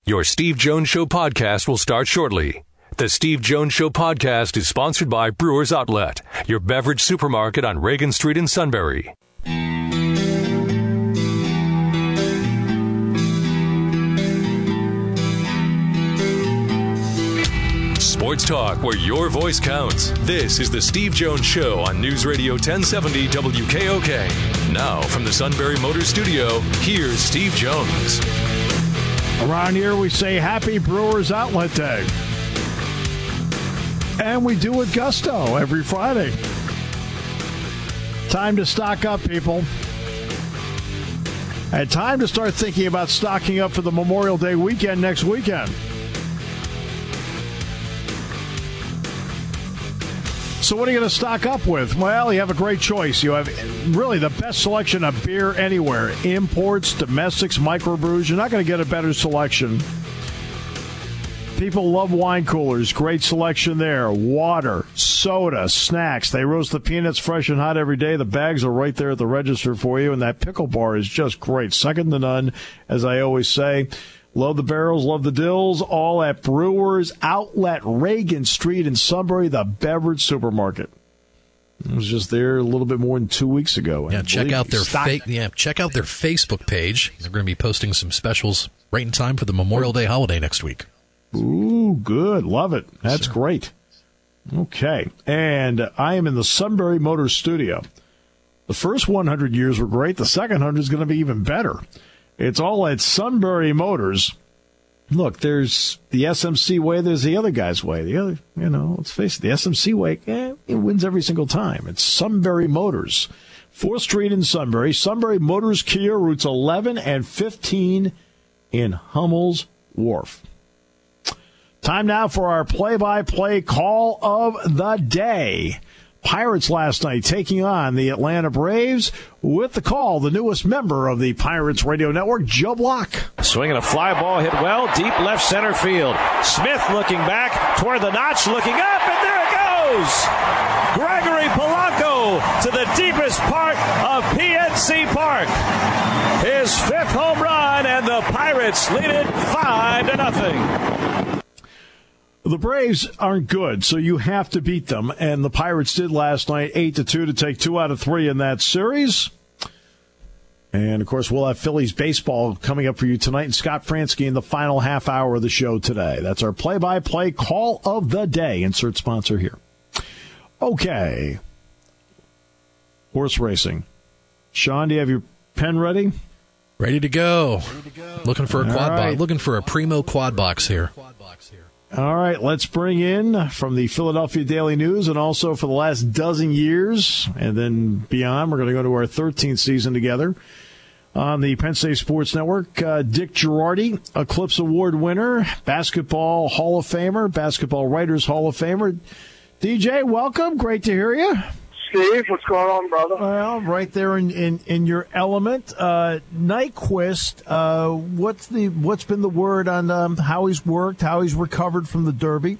Your Steve Jones Show podcast will start shortly. The Steve Jones Show podcast is sponsored by Brewers Outlet, your beverage supermarket on Reagan Street in Sunbury. Sports talk where your voice counts. This is the Steve Jones Show on News Radio 1070 WKOK. Now from the Sunbury Motors Studio, here's Steve Jones. Around here we say Happy Brewers Outlet Day. And we do with gusto every Friday. Time to stock up, people. And time to start thinking about stocking up for the Memorial Day weekend next weekend. So what are you going to stock up with? Well, you have a great choice. You have really the best selection of beer anywhere. Imports, domestics, microbrews. You're not going to get a better selection. People love wine coolers. Great selection there. Water, soda, snacks. They roast the peanuts fresh and hot every day. The bags are right there at the register for you. And that pickle bar is just great. Second to none, as I always say. Love the barrels, love the dills, all at Brewers Outlet, Reagan Street in Sunbury, the beverage supermarket. I was just there a little bit more than 2 weeks ago. Yeah, check out their Facebook page. They're going to be posting some specials right in time for the Memorial Day holiday next week. Ooh, good. Love it. That's great. Okay. And I am in the Sunbury Motors studio. The first 100 years were great. The second 100 is going to be even better. It's all at Sunbury Motors. Look, there's the SMC way, there's the other guy's way. The other, let's face it, the SMC way, it wins every single time. It's Sunbury Motors. 4th Street in Sunbury. Sunbury Motors Kia, routes 11 and 15 in Hummel's Wharf. Time now for our play-by-play call of the day. Pirates last night taking on the Atlanta Braves. With the call, the newest member of the Pirates radio network, Joe Block. Swinging a fly ball, hit well, deep left center field. Smith looking back toward the notch, looking up, and there it goes! Gregory Polanco to the deepest part of PNC Park. His 5th home run, and the Pirates lead it 5-0. The Braves aren't good, so you have to beat them, and the Pirates did last night, 8-2 to take 2 out of 3 in that series. And, of course, we'll have Phillies baseball coming up for you tonight, and Scott Fransky in the final half hour of the show today. That's our play-by-play call of the day. Insert sponsor here. Okay. Horse racing. Sean, do you have your pen ready? Ready to go. Looking for a quad box. Looking for a primo quad box here. All right, let's bring in from the Philadelphia Daily News and also for the last dozen years and then beyond, we're going to go to our 13th season together on the Penn State Sports Network. Dick Girardi, Eclipse Award winner, Basketball Hall of Famer, Basketball Writers Hall of Famer. DJ, welcome. Great to hear you. Steve, what's going on, brother? Well, right there in your element. Nyquist, what's been the word on how he's worked, how he's recovered from the Derby?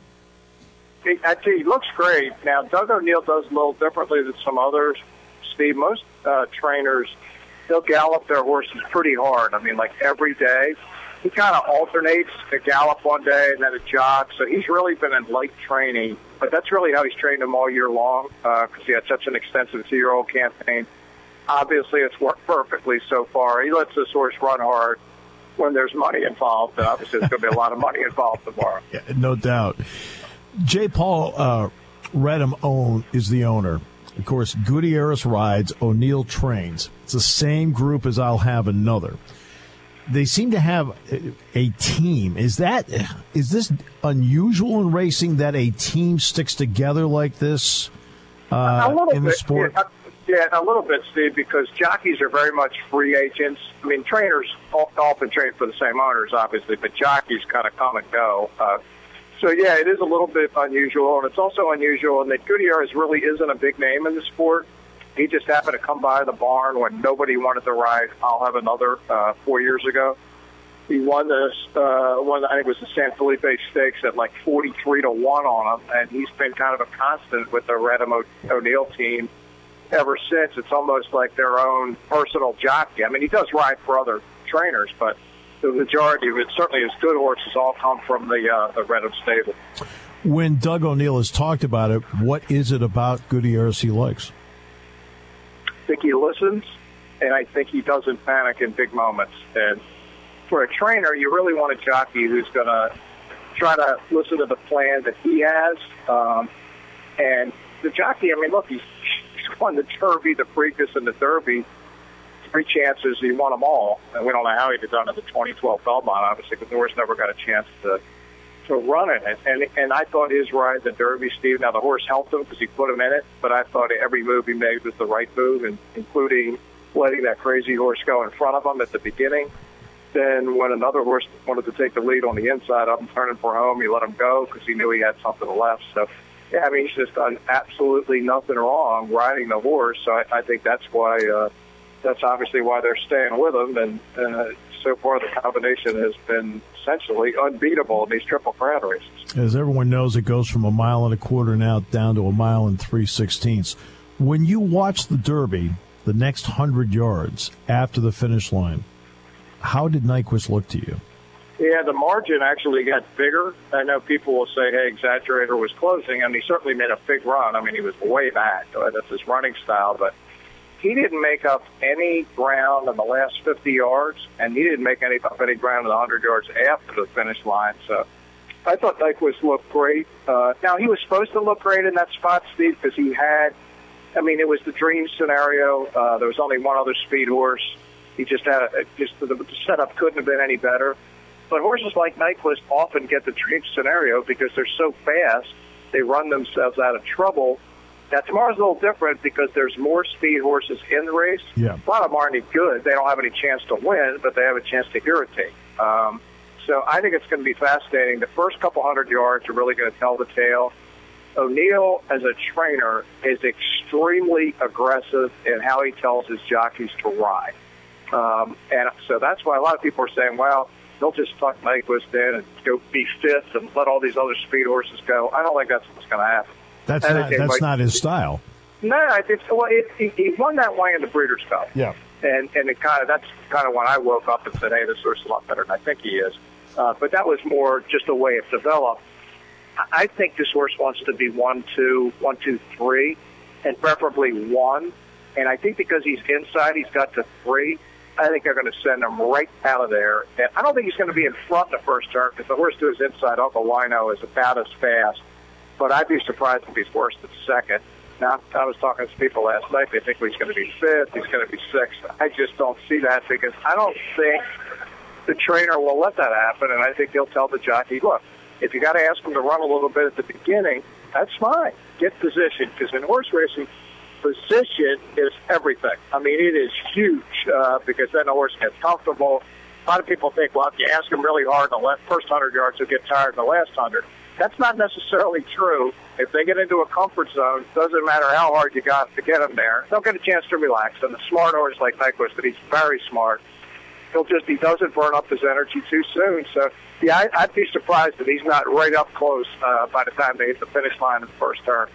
I tell you, he looks great. Now, Doug O'Neill does a little differently than some others, Steve. Most trainers, they'll gallop their horses pretty hard. I mean, like every day. He kind of alternates a gallop one day and then a jog. So he's really been in light training. But that's really how he's trained him all year long because he had such an extensive 2-year-old campaign. Obviously, it's worked perfectly so far. He lets this horse run hard when there's money involved. And obviously, there's going to be a lot of money involved tomorrow. Yeah, no doubt. J. Paul Redham is the owner. Of course, Gutierrez rides, O'Neill trains. It's the same group as I'll Have Another. They seem to have a team. Is this unusual in racing that a team sticks together like this in the sport? Yeah, a little bit, Steve, because jockeys are very much free agents. I mean, trainers often train for the same owners, obviously, but jockeys kind of come and go. So, yeah, it is a little bit unusual, and it's also unusual in that Gutierrez really isn't a big name in the sport. He just happened to come by the barn when nobody wanted to ride I'll Have Another 4 years ago. He won this, I think it was the San Felipe Stakes at like 43-1 on him, and he's been kind of a constant with the Redham O'Neill team ever since. It's almost like their own personal jockey. I mean, he does ride for other trainers, but the majority of it, certainly his good horses, all come from the Redham stable. When Doug O'Neill has talked about it, what is it about Gutierrez he likes? I think he listens, and I think he doesn't panic in big moments. And for a trainer, you really want a jockey who's going to try to listen to the plan that he has. And the jockey, I mean, look, he's won the Derby, the Preakness, and the Derby. 3 chances, he won them all. And we don't know how he'd have done it the 2012 Belmont, obviously, because the horse never got a chance to run in it. And I thought his ride, the Derby, Steve, now the horse helped him because he put him in it, but I thought every move he made was the right move, and including letting that crazy horse go in front of him at the beginning. Then when another horse wanted to take the lead on the inside of him, turning for home, he let him go because he knew he had something left. So, yeah, I mean, he's just done absolutely nothing wrong riding the horse. So I think that's why, that's obviously why they're staying with him. And so far the combination has been essentially unbeatable in these Triple Crown races. As everyone knows, it goes from 1.25 miles now down to 1 3/16 miles. When you watch the Derby, the next 100 yards after the finish line, how did Nyquist look to you? Yeah, the margin actually got bigger. I know people will say, hey, Exaggerator was closing, and he certainly made a big run. I mean, he was way back. That's his running style, but he didn't make up any ground in the last 50 yards, and he didn't make any ground in the 100 yards after the finish line. So I thought Nyquist looked great. Now, he was supposed to look great in that spot, Steve, because he had, I mean, it was the dream scenario. There was only one other speed horse. He just had the setup couldn't have been any better. But horses like Nyquist often get the dream scenario because they're so fast, they run themselves out of trouble. Now, tomorrow's a little different because there's more speed horses in the race. Yeah. A lot of them aren't any good. They don't have any chance to win, but they have a chance to irritate. So I think it's going to be fascinating. The first couple 100 yards are really going to tell the tale. O'Neill, as a trainer, is extremely aggressive in how he tells his jockeys to ride. And so that's why a lot of people are saying, well, they'll just tuck Nyquist in and go be fifth and let all these other speed horses go. I don't think that's what's going to happen. That's not his style. No, he won that way in the Breeders' Cup. Yeah. And that's kind of when I woke up and said, hey, this horse is a lot better than I think he is. But that was more just a way it developed. I think this horse wants to be 1, 2, 1, 2, 3, and preferably 1. And I think because he's inside, he's got to 3. I think they're going to send him right out of there. And I don't think he's going to be in front in the first turn because the horse to his inside, Uncle Lino, is about as fast. But I'd be surprised if he's worse than second. Now, I was talking to people last night. They think he's going to be fifth. He's going to be sixth. I just don't see that because I don't think the trainer will let that happen. And I think he'll tell the jockey, look, if you got to ask him to run a little bit at the beginning, that's fine. Get position because in horse racing, position is everything. I mean, it is huge because then the horse gets comfortable. A lot of people think, well, if you ask him really hard in the first 100 yards, he'll get tired in the last 100. That's not necessarily true. If they get into a comfort zone, doesn't matter how hard you got to get them there, they'll get a chance to relax. And the smart horse like Nyquist, that he's very smart, he doesn't burn up his energy too soon. So, yeah, I'd be surprised if he's not right up close by the time they hit the finish line in the first turn.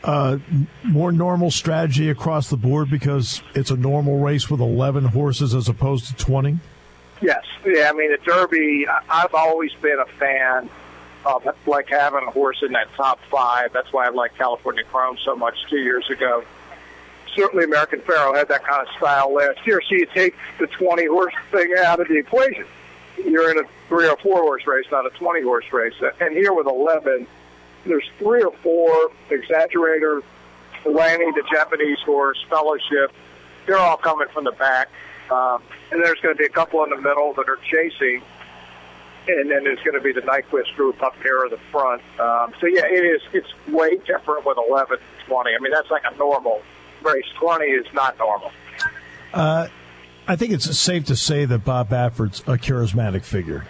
More normal strategy across the board because it's a normal race with 11 horses as opposed to 20? Yes. Yeah, I mean, the Derby, I've always been a fan of like having a horse in that top 5. That's why I like California Chrome so much 2 years ago. Certainly American Pharoah had that kind of style last year. So you take the 20-horse thing out of the equation. You're in a 3 or 4 horse race, not a 20-horse race. And here with 11, there's 3 or 4, Exaggerator, Lanny, the Japanese horse, Fellowship. They're all coming from the back. And there's going to be a couple in the middle that are chasing. And then there's going to be the Nyquist group up here in the front. So, yeah, it's way different with 11 and 20. I mean, that's like a normal race. 20 is not normal. I think it's safe to say that Bob Baffert's a charismatic figure.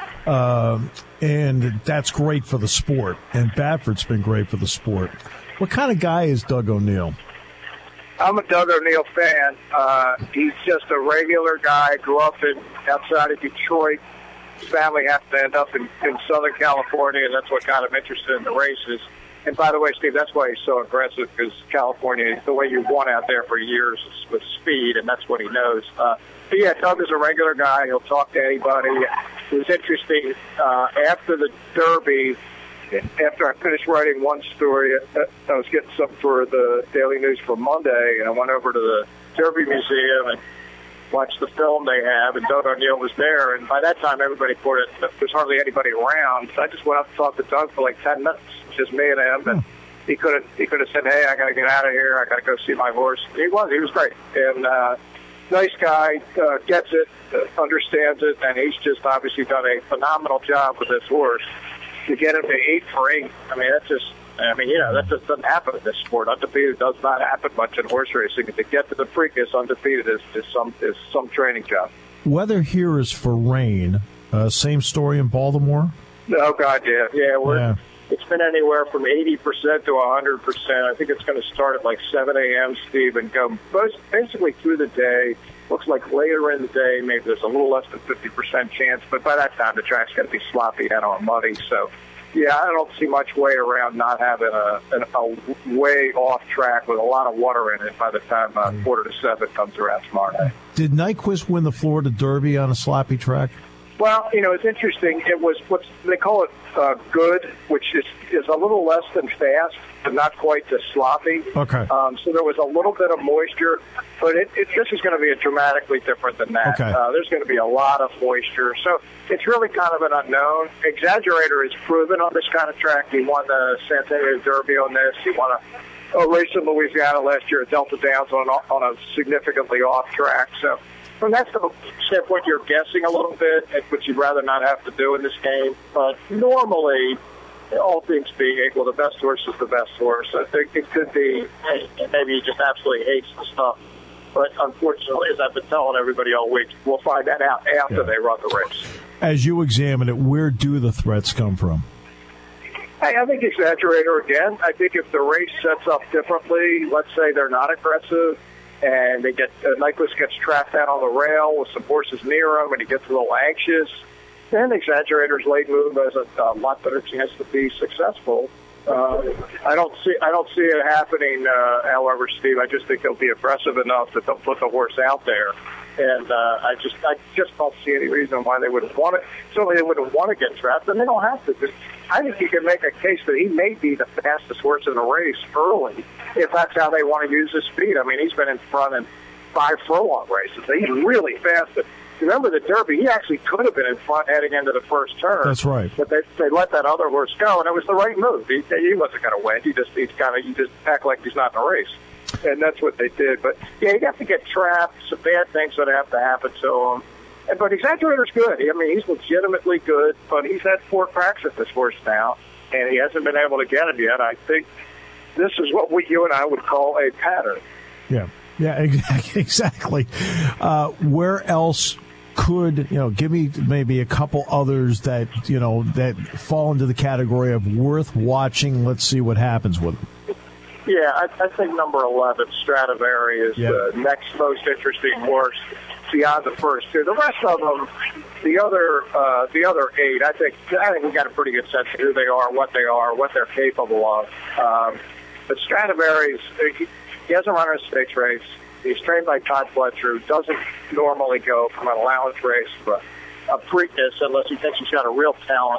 And that's great for the sport. And Baffert's been great for the sport. What kind of guy is Doug O'Neill? I'm a Doug O'Neill fan. He's just a regular guy. Grew up outside of Detroit. His family happened to end up in Southern California, and that's what got him interested in the races. And by the way, Steve, that's why he's so aggressive, because California, the way you won out there for years is with speed, and that's what he knows. But yeah, Doug is a regular guy. He'll talk to anybody. It was interesting. After the Derby, after I finished writing one story, I was getting something for the Daily News for Monday, and I went over to the Derby Museum and watched the film they have, and Doug O'Neill was there. And by that time, everybody thought there's hardly anybody around. So I just went up and talked to Doug for like 10 minutes, just me and him. And he could have said, "Hey, I got to get out of here. I got to go see my horse." He was great, and nice guy, gets it, understands it, and he's just obviously done a phenomenal job with this horse to get him to 8 for 8. I mean, that just doesn't happen in this sport. Undefeated does not happen much in horse racing. To get to the Preakness undefeated is some training job. Weather here is for rain. Same story in Baltimore? Oh, God, yeah. It's been anywhere from 80% to 100%. I think it's going to start at like 7 a.m., Steve, and go basically through the day. Looks like later in the day, maybe there's a little less than 50% chance, but by that time the track's going to be sloppy and muddy. So, yeah, I don't see much way around not having a way off track with a lot of water in it by the time 6:45 comes around tomorrow night. Did Nyquist win the Florida Derby on a sloppy track? Well, it's interesting. It was they call it good, which is a little less than fast, but not quite as sloppy. Okay. So there was a little bit of moisture, but this is going to be dramatically different than that. Okay. There's going to be a lot of moisture, so it's really kind of an unknown. Exaggerator is proven on this kind of track. He won the Centennial Derby on this. He won a race in Louisiana last year at Delta Downs on a significantly off track. So from that standpoint, you're guessing a little bit, which you'd rather not have to do in this game. But normally, all things being equal, the best horse is the best horse. I think it could be, maybe he just absolutely hates the stuff. But unfortunately, as I've been telling everybody all week, we'll find that out after they run the race. As you examine it, where do the threats come from? I think Exaggerator again. I think if the race sets up differently, let's say they're not aggressive, and they get Nyquist gets trapped out on the rail with some horses near him, and he gets a little anxious, then Exaggerator's late move has a lot better chance to be successful. I don't see it happening. However, Steve, I just think they'll be aggressive enough that they'll put the horse out there, and I just don't see any reason why they wouldn't want it. Certainly, they wouldn't want to get trapped, and they don't have to. I think you can make a case that he may be the fastest horse in the race early, if that's how they want to use his speed. I mean, he's been in front in 5 furlong races. He's really fast. Remember the Derby, he actually could have been in front heading into the first turn. That's right. But they let that other horse go, and it was the right move. He wasn't going to win. You just act like he's not in the race. And that's what they did. But, yeah, you have to get trapped. Some bad things that have to happen to him. But Exaggerator's good. I mean, he's legitimately good, but he's had 4 cracks at this horse now, and he hasn't been able to get him yet. I think this is what you and I would call a pattern. Yeah, exactly. Where else could, give me maybe a couple others that, that fall into the category of worth watching? Let's see what happens with them. Yeah, I think number 11, Stradivari, is the next most interesting horse beyond the first 2. The rest of them, the other 8, I think we got a pretty good sense of who they are, what they're capable of. But Stradivari, he hasn't run a stakes race. He's trained by Todd Fletcher, who doesn't normally go from an allowance race to a Preakness unless he thinks he's got a real talent.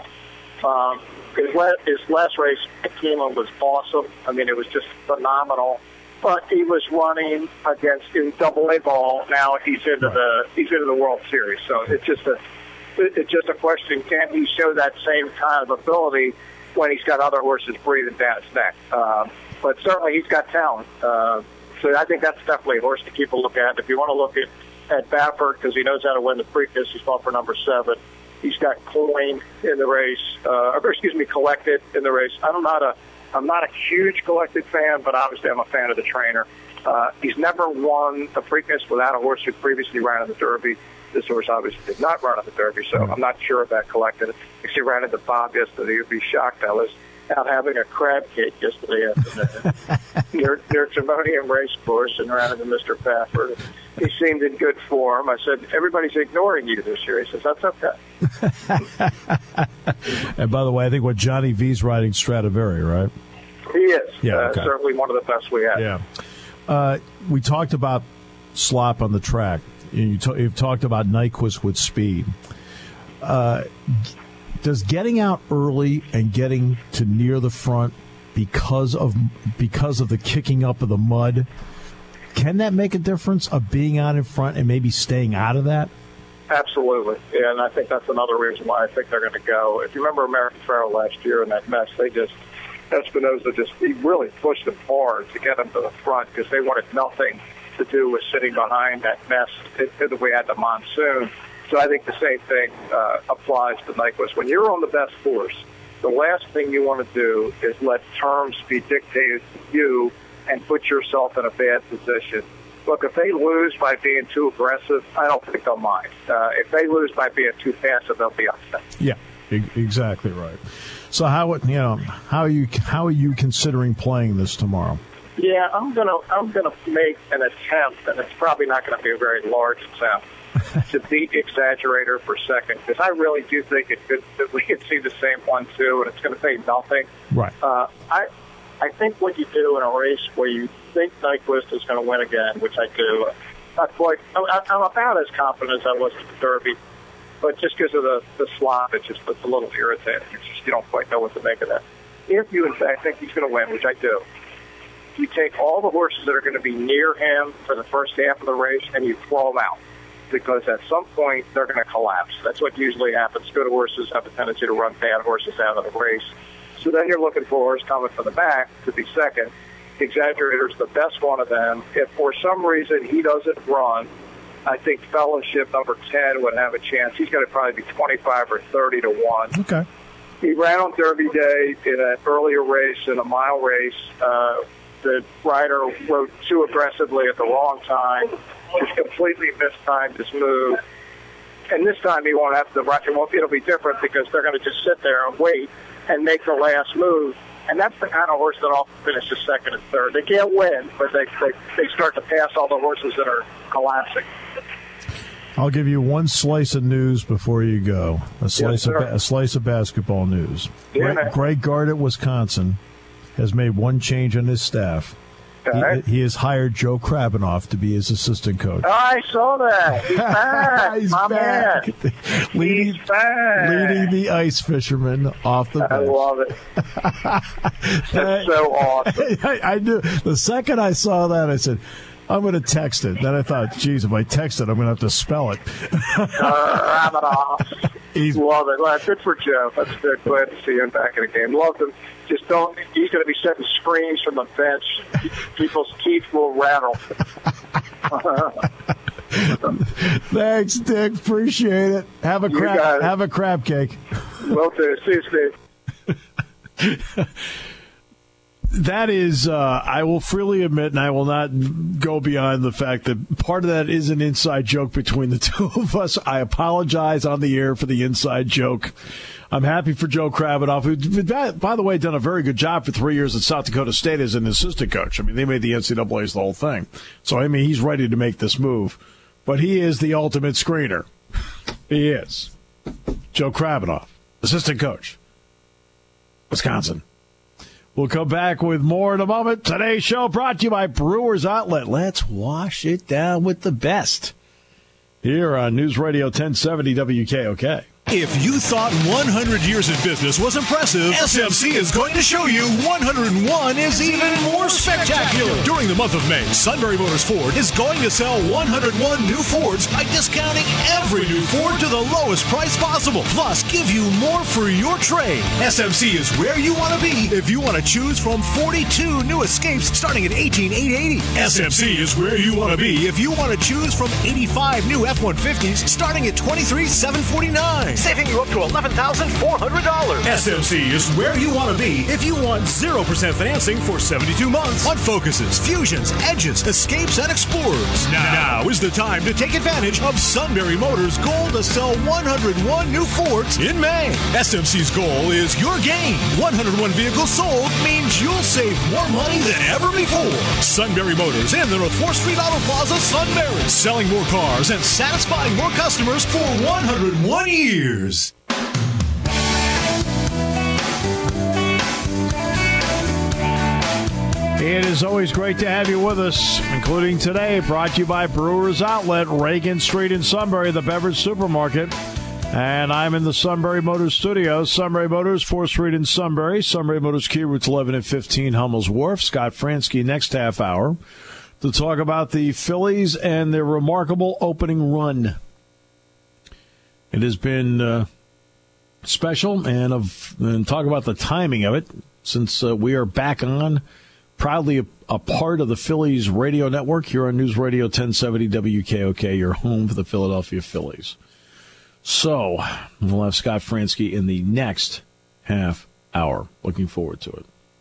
His last race at Keeneland was awesome. I mean, it was just phenomenal. But he was running in Double-A ball. Now he's into the World Series. So it's just a question: can he show that same kind of ability when he's got other horses breathing down his neck? But certainly he's got talent. So I think that's definitely a horse to keep a look at. If you want to look at Baffert, because he knows how to win the Preakness, he's fought for number 7. He's got Coin in the race, Collected in the race. I'm not a huge Collected fan, but obviously I'm a fan of the trainer. He's never won the Preakness without a horse who previously ran in the Derby. This horse obviously did not run in the Derby, so I'm not sure about Collected. If he ran into Bob yesterday, you'd be shocked. I was out having a crab cake yesterday afternoon near Timonium Race Course and ran into Mr. Baffert. He seemed in good form. I said, everybody's ignoring you this year. He says, that's okay. And by the way, I think Johnny V's riding Stradivari, right? He is. Yeah, okay. Certainly one of the best we have. Yeah. We talked about slop on the track. You've talked about Nyquist with speed. Does getting out early and getting to near the front because of the kicking up of the mud, can that make a difference of being out in front and maybe staying out of that? Absolutely. Yeah, and I think that's another reason why I think they're going to go. If you remember American Pharoah last year in that mess, Espinosa he really pushed them hard to get them to the front because they wanted nothing to do with sitting behind that mess that we had the monsoon. So I think the same thing applies to Nyquist. When you're on the best course, the last thing you want to do is let terms be dictated to you and put yourself in a bad position. Look, if they lose by being too aggressive, I don't think they'll mind. If they lose by being too passive, they'll be upset. Yeah, exactly right. So how are you considering playing this tomorrow? Yeah, I'm gonna make an attempt, and it's probably not going to be a very large attempt, to beat Exaggerator for second, because I really do think that we could see the same 1-2, and it's going to pay nothing. Right. I think what you do in a race where you think Nyquist is going to win again, which I do, I'm about as confident as I was at the Derby, but just because of the slop, it's a little irritating. You don't quite know what to make of that. If you, in fact, think he's going to win, which I do, you take all the horses that are going to be near him for the first half of the race and you throw them out, because at some point they're going to collapse. That's what usually happens. Good horses have a tendency to run bad horses out of the race. So then you're looking for a horse coming from the back to be second. Exaggerator's the best one of them. If for some reason he doesn't run, I think Fellowship number 10 would have a chance. He's going to probably be 25 or 30 to 1. Okay. He ran on Derby Day in an earlier race, in a mile race. The rider rode too aggressively at the wrong time, just completely mistimed his move. And this time he won't have to rush. It'll be different because they're going to just sit there and wait and make the last move. And that's the kind of horse that often finishes second and third. They can't win, but they start to pass all the horses that are collapsing. I'll give you one slice of news before you go. A slice of basketball news. Yeah, Greg Gard at Wisconsin has made one change on his staff. He has hired Joe Krabinoff to be his assistant coach. Oh, I saw that. He's back. He's My back. Man. He's back. Leading the ice fishermen off the bench. I love it. That's so awesome. I knew. The second I saw that, I said, I'm going to text it. Then I thought, geez, if I text it, I'm going to have to spell it. Krabinoff. Love it. Well, good for Joe. That's good. Glad to see him back in the game. Love him. Just don't. He's going to be setting screens from the bench. People's teeth will rattle. Thanks, Dick. Appreciate it. Have a crab cake. Will do. See you, Steve. That is, I will freely admit, and I will not go beyond the fact that part of that is an inside joke between the two of us. I apologize on the air for the inside joke. I'm happy for Joe Krabinoff, who, by the way, done a very good job for 3 years at South Dakota State as an assistant coach. I mean, they made the NCAAs the whole thing. So, I mean, he's ready to make this move. But he is the ultimate screener. He is. Joe Krabinoff, assistant coach, Wisconsin. We'll come back with more in a moment. Today's show brought to you by Brewers Outlet. Let's wash it down with the best. Here on News Radio 1070 WKOK. If you thought 100 years in business was impressive, SMC is going to show you 101 is even more spectacular. During the month of May, Sunbury Motors Ford is going to sell 101 new Fords by discounting every new Ford to the lowest price possible. Plus, give you more for your trade. SMC is where you want to be if you want to choose from 42 new Escapes starting at $18,880. SMC is where you want to be if you want to choose from 85 new F-150s starting at $23,749. Saving you up to $11,400. SMC is where you want to be if you want 0% financing for 72 months on Focuses, Fusions, Edges, Escapes, and Explorers. Now is the time to take advantage of Sunbury Motors' goal to sell 101 new Fords in May. SMC's goal is your gain. 101 vehicles sold means you'll save more money than ever before. Sunbury Motors in the North 4th Street Auto Plaza, Sunbury. Selling more cars and satisfying more customers for 101 years. It is always great to have you with us, including today, brought to you by Brewers Outlet, Reagan Street in Sunbury, the beverage supermarket. And I'm in the Sunbury Motors studio. Sunbury Motors, 4th Street in Sunbury. Sunbury Motors, Key Routes 11 and 15, Hummel's Wharf. Scott Fransky next half hour to talk about the Phillies and their remarkable opening run. It has been special, and talk about the timing of it, since we are back on, proudly a part of the Phillies radio network here on News Radio 1070 WKOK, your home for the Philadelphia Phillies. So, we'll have Scott Fransky in the next half hour. Looking forward to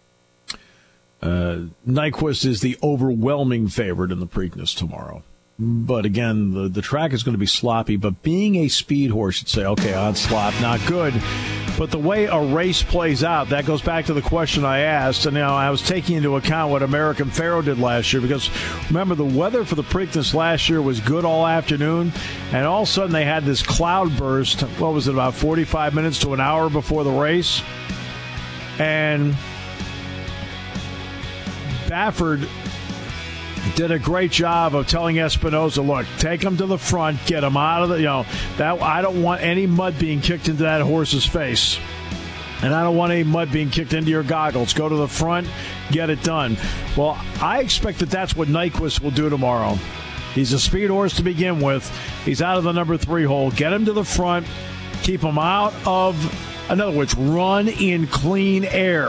it. Nyquist is the overwhelming favorite in the Preakness tomorrow. But again, the track is going to be sloppy. But being a speed horse, you'd say, okay, on slop, not good. But the way a race plays out, that goes back to the question I asked. And I was taking into account what American Pharoah did last year. Because remember, the weather for the Preakness last year was good all afternoon. And all of a sudden, they had this cloud burst. What was it, about 45 minutes to an hour before the race? And Baffert did a great job of telling Espinosa, look, take him to the front, get him out of the, that I don't want any mud being kicked into that horse's face. And I don't want any mud being kicked into your goggles. Go to the front, get it done. Well, I expect that that's what Nyquist will do tomorrow. He's a speed horse to begin with. He's out of the number 3 hole. Get him to the front, keep him out of, in other words, run in clean air.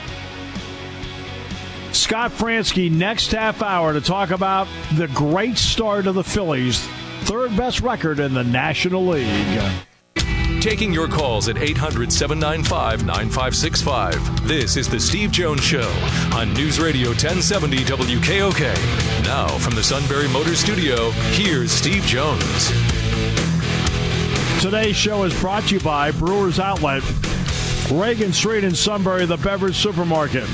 Scott Fransky next half hour to talk about the great start of the Phillies, 3rd best record in the National League. Taking your calls at 800-795-9565. This is the Steve Jones Show on News Radio 1070 WKOK. Now from the Sunbury Motors Studio, here's Steve Jones. Today's show is brought to you by Brewers Outlet, Reagan Street in Sunbury, the beverage supermarket.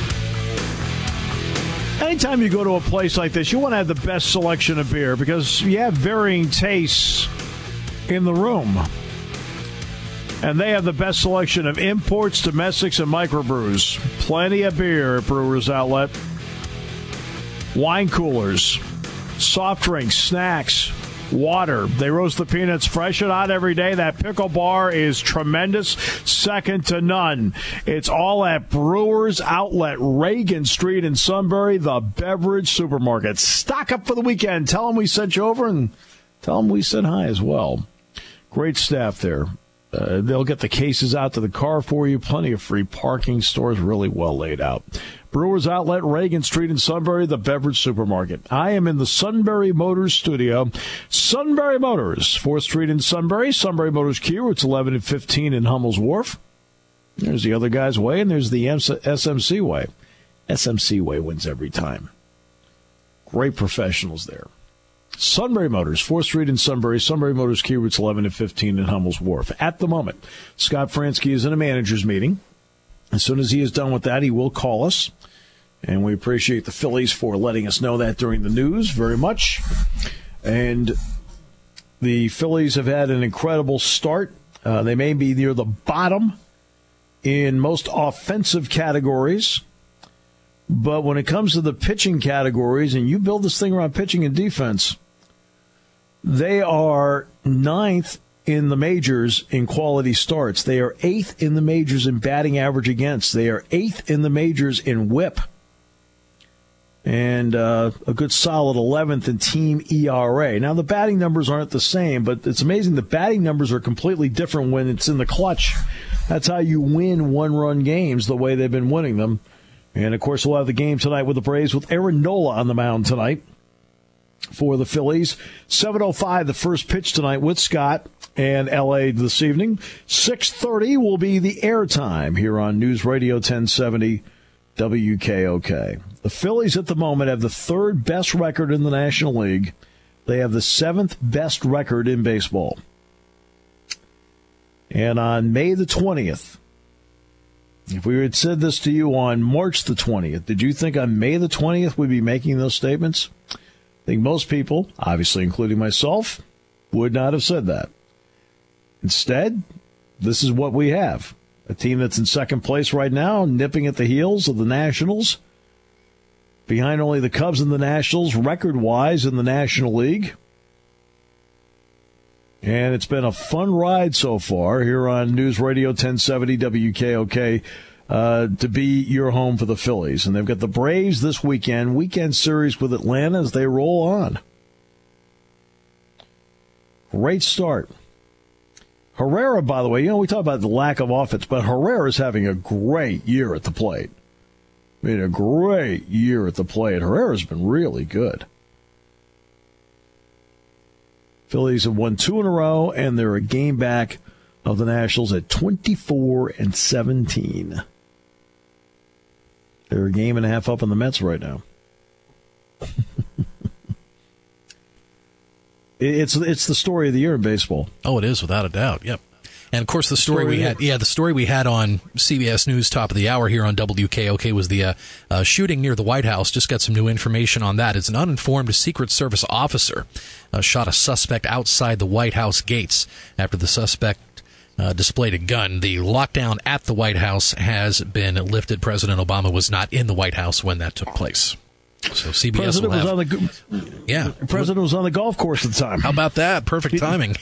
Anytime you go to a place like this, you want to have the best selection of beer because you have varying tastes in the room. And they have the best selection of imports, domestics, and microbrews. Plenty of beer at Brewers Outlet. Wine coolers, soft drinks, snacks, water. They roast the peanuts fresh and hot every day. That pickle bar is tremendous, second to none. It's all at Brewers Outlet, Reagan Street in Sunbury, the beverage supermarket. Stock up for the weekend. Tell them we sent you over and tell them we said hi as well. Great staff there. They'll get the cases out to the car for you. Plenty of free parking. Stores really well laid out. Brewers Outlet, Reagan Street in Sunbury, the beverage supermarket. I am in the Sunbury Motors studio. Sunbury Motors, 4th Street in Sunbury. Sunbury Motors Key Routes 11 and 15 in Hummel's Wharf. There's the other guy's way, and there's the SMC way. SMC way wins every time. Great professionals there. Sunbury Motors, 4th Street in Sunbury. Sunbury Motors Key Routes 11 and 15 in Hummel's Wharf. At the moment, Scott Fransky is in a manager's meeting. As soon as he is done with that, he will call us. And we appreciate the Phillies for letting us know that during the news very much. And the Phillies have had an incredible start. They may be near the bottom in most offensive categories. But when it comes to the pitching categories, and you build this thing around pitching and defense, they are 9th in the majors in quality starts. They are 8th in the majors in batting average against. They are 8th in the majors in whip. And a good solid 11th in team ERA. Now, the batting numbers aren't the same, but it's amazing the batting numbers are completely different when it's in the clutch. That's how you win one-run games the way they've been winning them. And, of course, we'll have the game tonight with the Braves with Aaron Nola on the mound tonight for the Phillies. 7:05, the first pitch tonight with Scott and L.A. this evening. 6:30 will be the airtime here on News Radio 1070 WKOK. The Phillies at the moment have the 3rd best record in the National League. They have the 7th best record in baseball. And on May the 20th, if we had said this to you on March the 20th, did you think on May the 20th we'd be making those statements? I think most people, obviously including myself, would not have said that. Instead, this is what we have. A team that's in second place right now, nipping at the heels of the Nationals. behind only the Cubs and the Nationals, record-wise in the National League. And it's been a fun ride so far here on News Radio 1070 WKOK to be your home for the Phillies. And they've got the Braves this weekend series with Atlanta as they roll on. Great start. Herrera, by the way, we talk about the lack of offense, but Herrera's having a great year at the plate. I mean, a great year at the plate. Herrera's been really good. Phillies have won 2 in a row, and they're a game back of the Nationals at 24-17. They're a game and a half up on the Mets right now. It's the story of the year in baseball. Oh, it is, without a doubt. Yep. And of course, the story we had on CBS News top of the hour here on WKOK was the shooting near the White House. Just got some new information on that. It's an uninformed Secret Service officer shot a suspect outside the White House gates after the suspect displayed a gun. The lockdown at the White House has been lifted. President Obama was not in the White House when that took place. So CBS the President was on the golf course at the time. How about that? Perfect timing.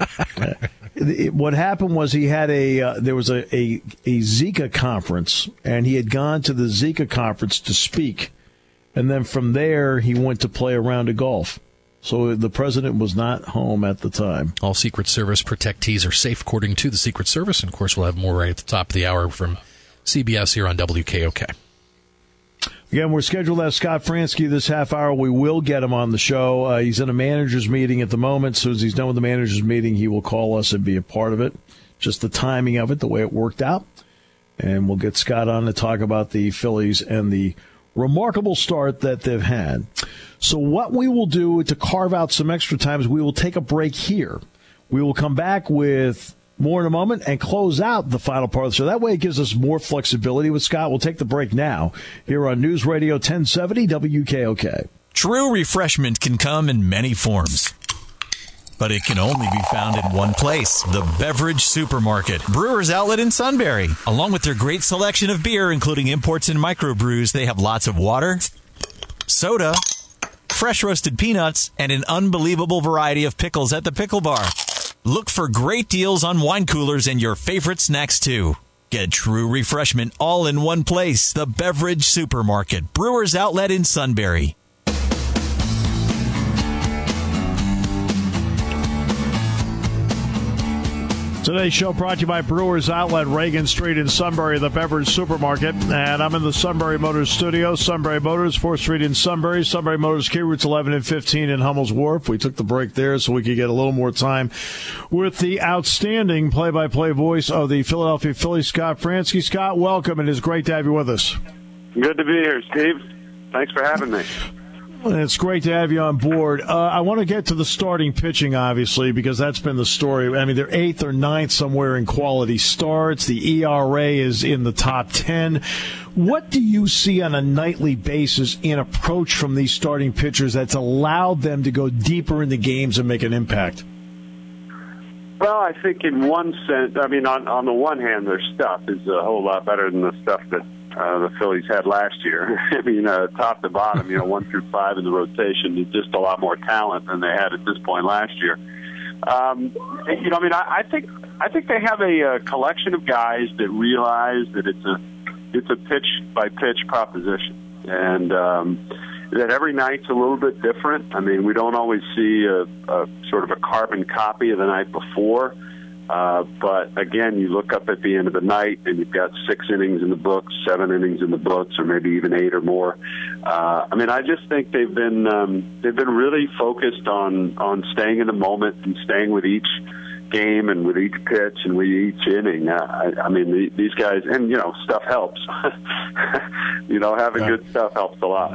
What happened was he had there was a Zika conference, and he had gone to the Zika conference to speak, and then from there he went to play a round of golf. So the president was not home at the time. All Secret Service protectees are safe, according to the Secret Service, and of course we'll have more right at the top of the hour from CBS here on WKOK. Again, we're scheduled to have Scott Franzke this half hour. We will get him on the show. He's in a manager's meeting at the moment. As soon as he's done with the manager's meeting, he will call us and be a part of it. Just the timing of it, the way it worked out. And we'll get Scott on to talk about the Phillies and the remarkable start that they've had. So what we will do to carve out some extra time is we will take a break here. We will come back with more in a moment and close out the final part of the show. That way it gives us more flexibility with Scott. We'll take the break now here on News Radio 1070 WKOK. True refreshment can come in many forms, but it can only be found in one place, the Beverage Supermarket, Brewers Outlet in Sunbury. Along with their great selection of beer, including imports and microbrews, they have lots of water, soda, fresh roasted peanuts, and an unbelievable variety of pickles at the pickle bar. Look for great deals on wine coolers and your favorite snacks, too. Get true refreshment all in one place. The Beverage Supermarket, Brewers Outlet in Sunbury. Today's show brought to you by Brewers Outlet, Reagan Street in Sunbury, the Beverage Supermarket. And I'm in the Sunbury Motors studio. Sunbury Motors, 4th Street in Sunbury. Sunbury Motors, key routes 11 and 15 in Hummel's Wharf. We took the break there so we could get a little more time with the outstanding play-by-play voice of the Philadelphia Phillies, Scott Franzke. Scott, welcome, and it's great to have you with us. Good to be here, Steve. Thanks for having me. It's great to have you on board. I want to get to the starting pitching, obviously, because that's been the story. I mean, they're 8th or 9th somewhere in quality starts. The ERA is in the top 10. What do you see on a nightly basis in approach from these starting pitchers that's allowed them to go deeper into games and make an impact? Well, I think in one sense, I mean, on the one hand, their stuff is a whole lot better than the stuff that the Phillies had last year. I mean, top to bottom, 1 through 5 in the rotation is just a lot more talent than they had at this point last year. I think they have a collection of guys that realize that it's a pitch by pitch proposition, and that every night's a little bit different. I mean, we don't always see a sort of a carbon copy of the night before. But again, you look up at the end of the night and you've got 6 innings in the books, 7 innings in the books, or maybe even 8 or more. I just think they've been really focused on staying in the moment and staying with each game and with each pitch and with each inning. These guys, and stuff helps. Having good stuff helps a lot.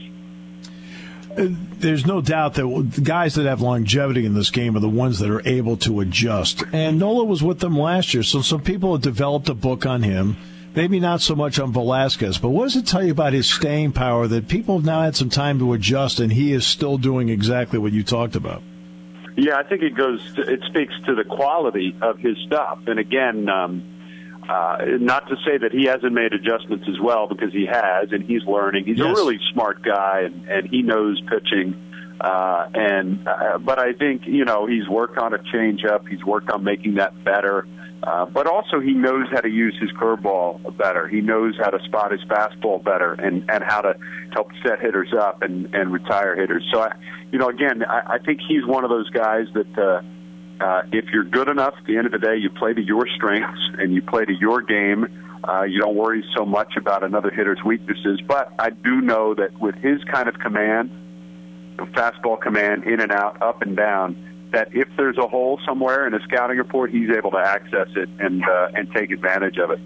There's no doubt that the guys that have longevity in this game are the ones that are able to adjust. And Nola was with them last year, so some people have developed a book on him. Maybe not so much on Velasquez, but what does it tell you about his staying power that people have now had some time to adjust and he is still doing exactly what you talked about? Yeah, I think it speaks to the quality of his stuff. And again, Not to say that he hasn't made adjustments as well, because he has, and he's learning. He's a really smart guy, and he knows pitching. But I think, he's worked on a changeup. He's worked on making that better. But also he knows how to use his curveball better. He knows how to spot his fastball better and how to help set hitters up and retire hitters. So, I think he's one of those guys that if you're good enough, at the end of the day, you play to your strengths and you play to your game. You don't worry so much about another hitter's weaknesses. But I do know that with his kind of command, fastball command, in and out, up and down, that if there's a hole somewhere in a scouting report, he's able to access it and take advantage of it.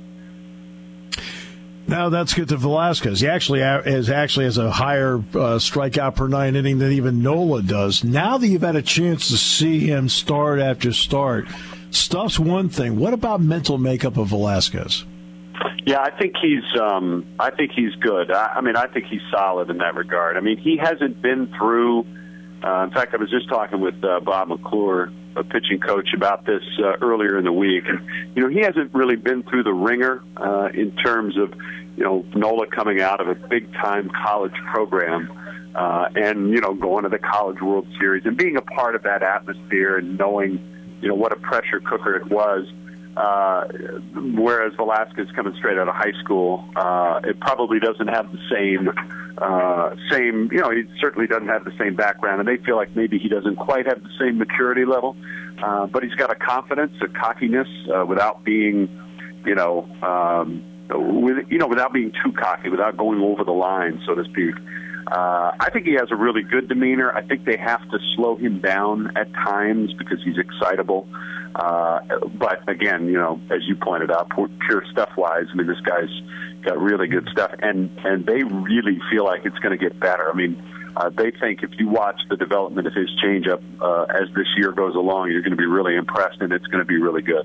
Now let's get to Velasquez. He actually has a higher strikeout per 9 inning than even Nola does. Now that you've had a chance to see him start after start, stuff's one thing. What about mental makeup of Velasquez? Yeah, I think he's good. I think he's solid in that regard. I mean, he hasn't been through. In fact, I was just talking with Bob McClure, a pitching coach, about this earlier in the week, and he hasn't really been through the ringer in terms of Nola coming out of a big time college program and going to the College World Series and being a part of that atmosphere and knowing what a pressure cooker it was. Whereas Velasquez coming straight out of high school, it probably doesn't have the same, he certainly doesn't have the same background, and they feel like maybe he doesn't quite have the same maturity level, but he's got a confidence, a cockiness, without being, without being too cocky, without going over the line, so to speak. I think he has a really good demeanor. I think they have to slow him down at times because he's excitable. But again, as you pointed out, pure stuff-wise, I mean, this guy's got really good stuff, and they really feel like it's going to get better. I mean, they think if you watch the development of his changeup as this year goes along, you're going to be really impressed, and it's going to be really good.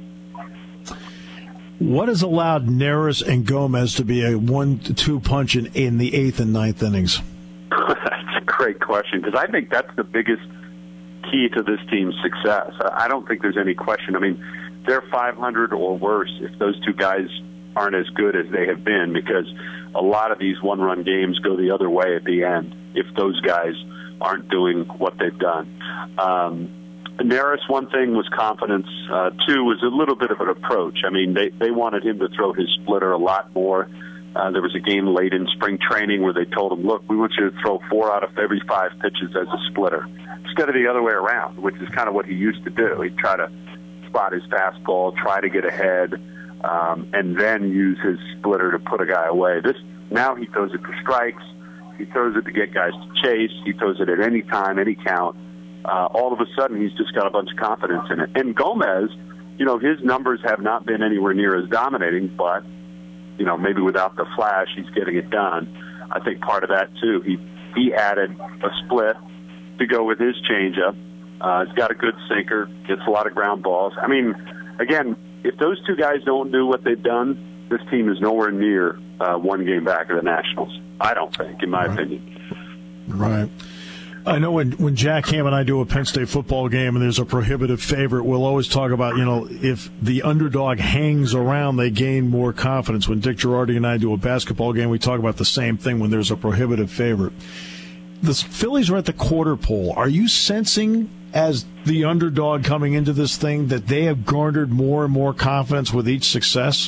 What has allowed Neris and Gomez to be a 1-2 punch in the 8th and 9th innings? That's a great question, because I think that's the biggest key to this team's success. I don't think there's any question. I mean, they're 500 or worse if those two guys aren't as good as they have been, because a lot of these one-run games go the other way at the end if those guys aren't doing what they've done. Neris, one thing was confidence. Two was a little bit of an approach. I mean, they wanted him to throw his splitter a lot more. There was a game late in spring training where they told him, look, we want you to throw 4 out of every 5 pitches as a splitter, instead of the other way around, which is kind of what he used to do. He'd try to spot his fastball, try to get ahead, and then use his splitter to put a guy away. Now he throws it to strikes. He throws it to get guys to chase. He throws it at any time, any count. All of a sudden, he's just got a bunch of confidence in it. And Gomez, his numbers have not been anywhere near as dominating, but maybe without the flash, he's getting it done. I think part of that, too, he added a split to go with his changeup. He's got a good sinker, gets a lot of ground balls. I mean, again, if those two guys don't do what they've done, this team is nowhere near one game back of the Nationals. I don't think, in my opinion. Right. I know when Jack Ham and I do a Penn State football game and there's a prohibitive favorite, we'll always talk about, if the underdog hangs around, they gain more confidence. When Dick Girardi and I do a basketball game, we talk about the same thing when there's a prohibitive favorite. The Phillies are at the quarter pole. Are you sensing, as the underdog coming into this thing, that they have garnered more and more confidence with each success?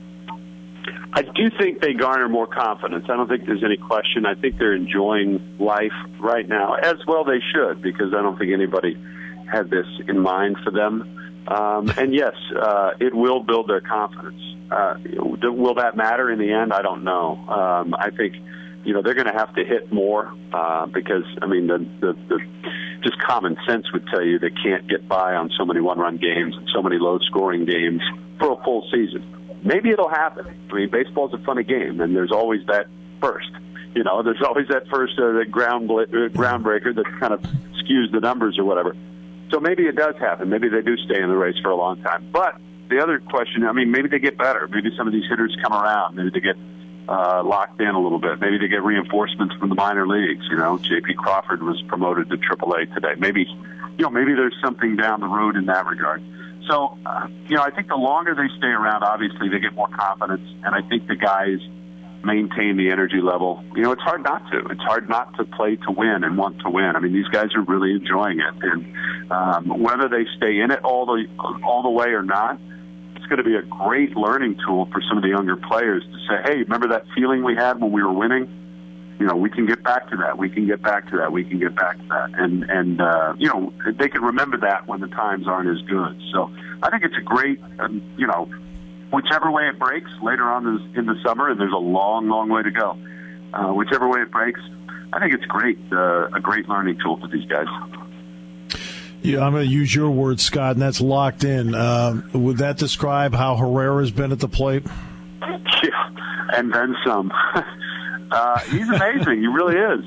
I do think they garner more confidence. I don't think there's any question. I think they're enjoying life right now, as well they should, because I don't think anybody had this in mind for them. And yes, it will build their confidence. Will that matter in the end? I don't know. I think, they're going to have to hit more because, I mean, the just common sense would tell you they can't get by on so many one-run games and so many low-scoring games for a full season. Maybe it'll happen. I mean, baseball's a funny game, and there's always that first. There's always that first groundbreaker that kind of skews the numbers or whatever. So maybe it does happen. Maybe they do stay in the race for a long time. But the other question, I mean, maybe they get better. Maybe some of these hitters come around. Maybe they get locked in a little bit. Maybe they get reinforcements from the minor leagues. J.P. Crawford was promoted to AAA today. Maybe there's something down the road in that regard. So, I think the longer they stay around, obviously they get more confidence, and I think the guys maintain the energy level. It's hard not to. It's hard not to play to win and want to win. I mean, these guys are really enjoying it, and whether they stay in it all the way or not, it's going to be a great learning tool for some of the younger players to say, hey, remember that feeling we had when we were winning? We can get back to that. We can get back to that. We can get back to that. And they can remember that when the times aren't as good. So I think it's a great, whichever way it breaks later on in the summer, and there's a long, long way to go. Whichever way it breaks, I think it's great, a great learning tool for these guys. Yeah, I'm going to use your word, Scott, and that's locked in. Would that describe how Herrera's been at the plate? Yeah, and then some. He's amazing. He really is.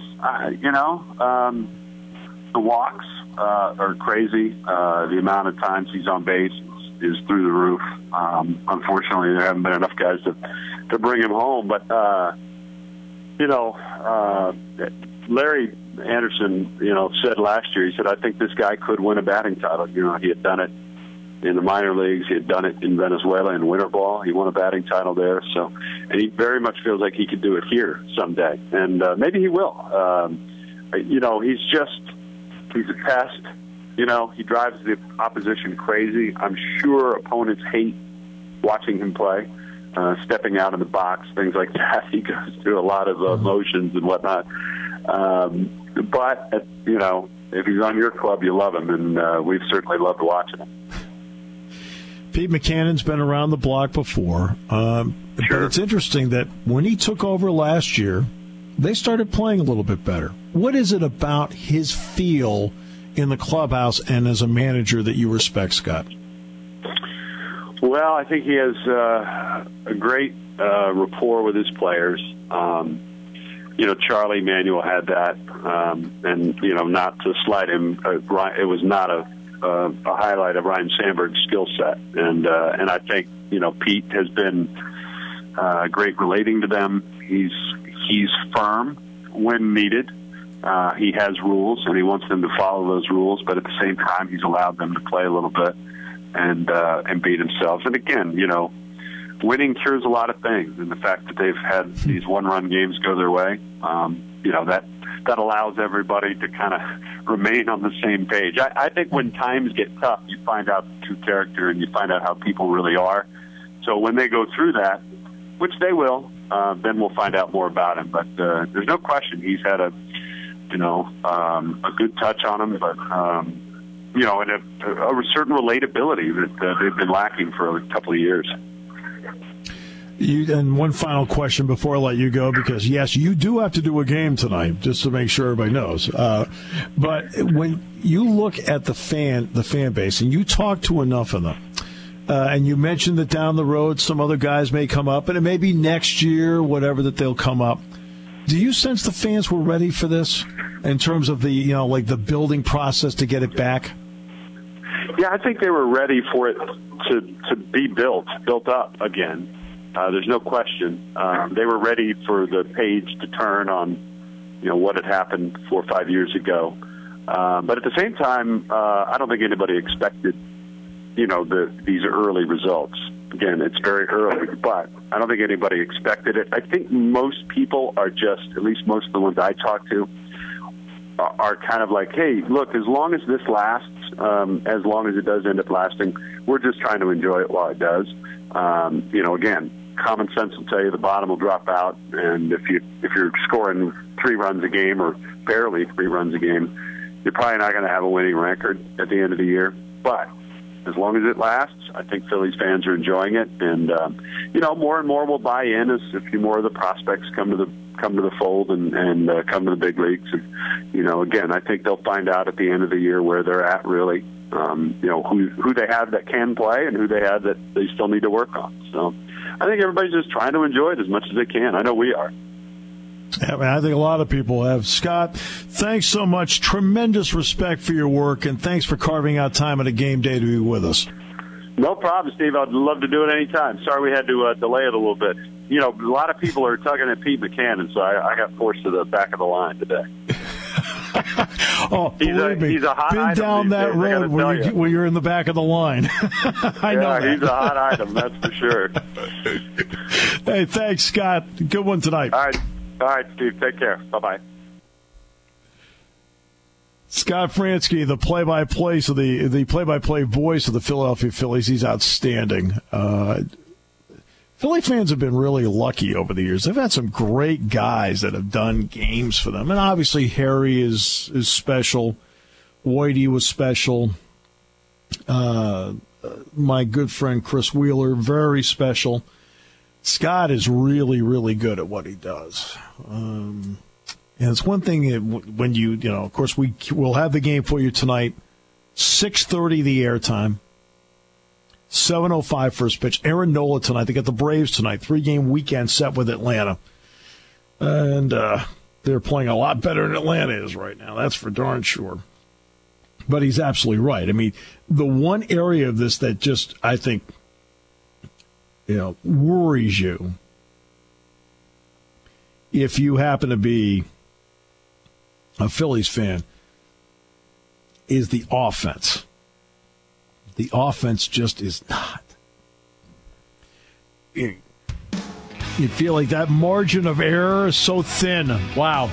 The walks are crazy. The amount of times he's on base is through the roof. Unfortunately, there haven't been enough guys to bring him home. But, Larry Anderson, said last year, he said, I think this guy could win a batting title. He had done it in the minor leagues. He had done it in Venezuela in winter ball. He won a batting title there. So, and he very much feels like he could do it here someday. And maybe he will. He's a pest. He drives the opposition crazy. I'm sure opponents hate watching him play, stepping out in the box, things like that. He goes through a lot of emotions and whatnot. But, if he's on your club, you love him, and we've certainly loved watching him. Pete Maccannon's been around the block before, sure. But it's interesting that when he took over last year, they started playing a little bit better. What is it about his feel in the clubhouse and as a manager that you respect, Scott? Well, I think he has a great rapport with his players. Charlie Manuel had that, and not to slight him, it was not a highlight of Ryan Sandberg's skill set, and I think Pete has been great relating to them. He's firm when needed. He has rules, and he wants them to follow those rules, but at the same time, he's allowed them to play a little bit and be themselves. And again, winning cures a lot of things, and the fact that they've had these one-run games go their way, that allows everybody to kind of remain on the same page. I think when times get tough, you find out the true character and you find out how people really are. So when they go through that, which they will, then we'll find out more about him. But there's no question he's had a good touch on him, but and a certain relatability that they've been lacking for a couple of years. And one final question before I let you go, because, yes, you do have to do a game tonight, just to make sure everybody knows. But when you look at the fan base, and you talk to enough of them, and you mentioned that down the road some other guys may come up, and it may be next year, whatever, that they'll come up. Do you sense the fans were ready for this in terms of the, the building process to get it back? Yeah, I think they were ready for it to be built up again. There's no question. They were ready for the page to turn on, what had happened 4 or 5 years ago. But at the same time, I don't think anybody expected, these early results. Again, it's very early, but I don't think anybody expected it. I think most people are just, at least most of the ones I talk to, are kind of like, hey, look, as long as this lasts, as long as it does end up lasting, we're just trying to enjoy it while it does. Again, common sense will tell you the bottom will drop out, and if you're scoring 3 runs a game or barely 3 runs a game, you're probably not going to have a winning record at the end of the year. But as long as it lasts, I think Phillies fans are enjoying it, and more and more will buy in as a few more of the prospects come to the fold and come to the big leagues. And, again, I think they'll find out at the end of the year where they're at really. Who they have that can play and who they have that they still need to work on. So I think everybody's just trying to enjoy it as much as they can. I know we are. Yeah, I think a lot of people have. Scott, thanks so much. Tremendous respect for your work, and thanks for carving out time on a game day to be with us. No problem, Steve. I'd love to do it anytime. Sorry we had to delay it a little bit. A lot of people are tugging at Pete Maccannon, so I got forced to the back of the line today. Oh, he's a hot been item down that days, road when you're in the back of the line. I know that. He's a hot item, that's for sure. Hey, thanks, Scott. Good one tonight. All right, Steve. Take care. Bye-bye. Scott Franzke, the play-by-play, so the play-by-play voice of the Philadelphia Phillies. He's outstanding. Philly fans have been really lucky over the years. They've had some great guys that have done games for them. And obviously Harry is special. Whitey was special. My good friend Chris Wheeler, very special. Scott is really, really good at what he does. And it's one thing when you know, of course, we'll have the game for you tonight. 6:30 the airtime. 7:05 first pitch. Aaron Nola tonight. They got the Braves tonight. 3-game weekend set with Atlanta. And they're playing a lot better than Atlanta is right now. That's for darn sure. But he's absolutely right. I mean, the one area of this that just, I think, worries you, if you happen to be a Phillies fan, is the offense. The offense just is not. You feel like that margin of error is so thin. Wow.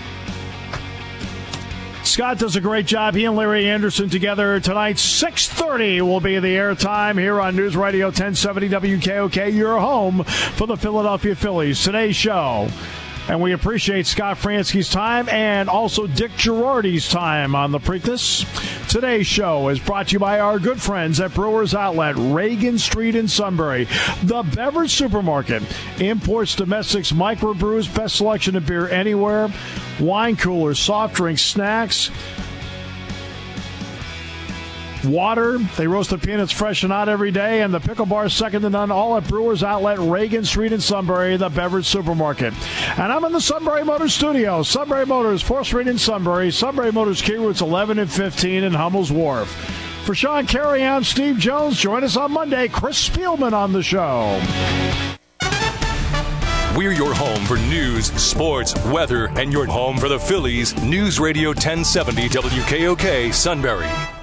Scott does a great job. He and Larry Anderson together tonight. 6:30 will be the airtime here on News Radio 1070 WKOK, your home for the Philadelphia Phillies. Today's show. And we appreciate Scott Franzke's time and also Dick Girardi's time on the Preakness. Today's show is brought to you by our good friends at Brewers Outlet, Reagan Street in Sunbury. The Beverage Supermarket imports, domestics, microbrews, best selection of beer anywhere, wine coolers, soft drinks, snacks, water. They roast the peanuts fresh and hot every day, and the pickle bar second to none, all at Brewers Outlet, Reagan Street in Sunbury, the Beverage Supermarket. And I'm in the Sunbury Motors studio. Sunbury Motors, 4th Street in Sunbury. Sunbury Motors key routes 11 and 15 in Hummel's Wharf. For Sean Carey, I'm Steve Jones. Join us on Monday. Chris Spielman on the show. We're your home for news, sports, weather, and your home for the Phillies. News Radio 1070 WKOK Sunbury.